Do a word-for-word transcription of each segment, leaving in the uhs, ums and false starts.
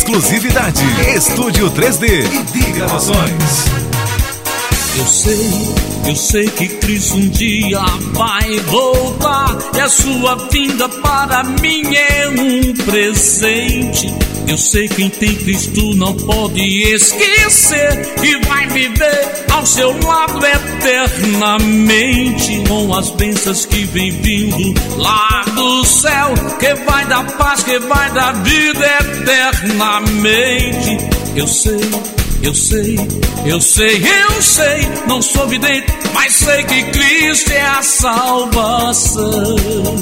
Exclusividade Estúdio três D e D Gravações. Eu sei, eu sei que Cristo um dia vai voltar, e a sua vinda para mim é um presente. Eu sei que quem tem Cristo não pode esquecer que vai viver ao seu lado eternamente, com as bênçãos que vem vindo lá do céu, que vai dar paz, que vai dar vida eternamente. Eu sei, eu sei, eu sei, eu sei, não sou vidente, mas sei que Cristo é a salvação.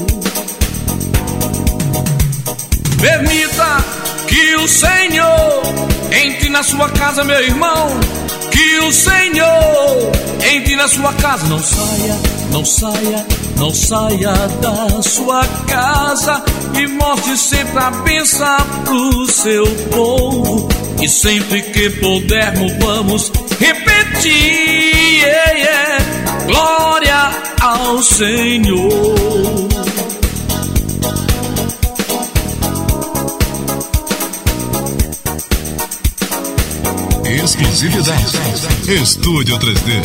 Permita que o Senhor entre na sua casa, meu irmão. Que o Senhor entre na sua casa. Não saia, não saia, não saia da sua casa, e mostre sempre a bênção pro seu povo. E sempre que pudermos vamos repetir, yeah, yeah, glória ao Senhor. Exclusividade Estúdio três D.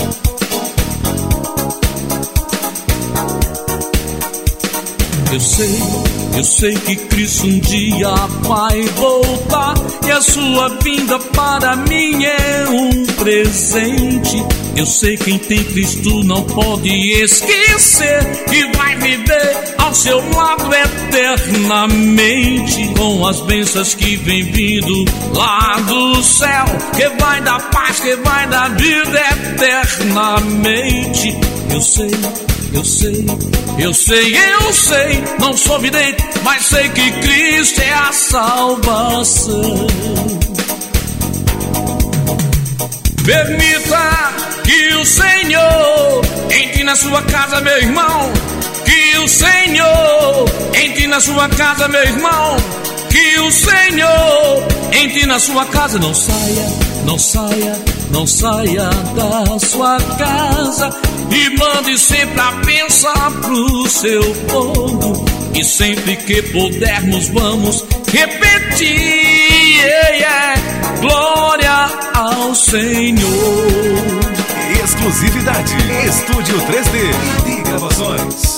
Eu sei, eu sei que Cristo um dia vai voltar, e a sua vinda para mim é um presente. Eu sei que quem tem Cristo não pode esquecer que vai viver ao seu lado eternamente, com as bênçãos que vem vindo lá do céu, que vai dar paz, que vai dar vida eternamente. Eu sei, eu sei, eu sei, eu sei, não sou vidente, mas sei que Cristo é a salvação. Permita que o Senhor entre na sua casa, meu irmão. Que o Senhor entre na sua casa, meu irmão. Que o Senhor entre na sua casa. Não saia, não saia, não saia da sua casa, e mande sempre a bênção pro seu povo. E sempre que pudermos vamos repetir, yeah, yeah, glória ao Senhor. Exclusividade Estúdio três D e D Gravações.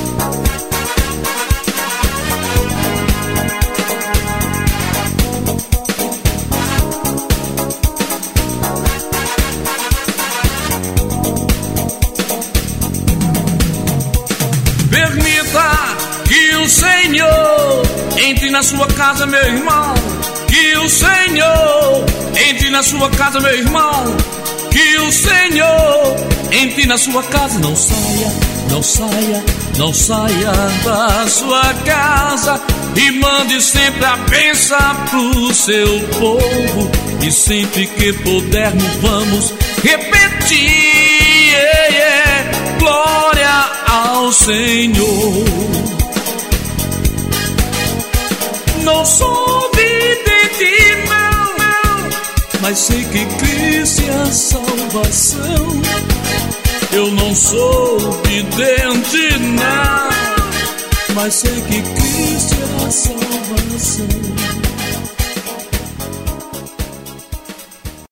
Permita que o Senhor entre na sua casa, meu irmão. Que o Senhor entre na sua casa, meu irmão. Que o Senhor entre na sua casa. Não saia, não saia, não saia da sua casa, e mande sempre a bênção pro seu povo. E sempre que pudermos vamos repetir, yeah, yeah, glória ao Senhor. Não sou vidente, não, não, mas sei que Cristo é a salvação. Eu não sou vidente, não, mas sei que Cristo é a salvação.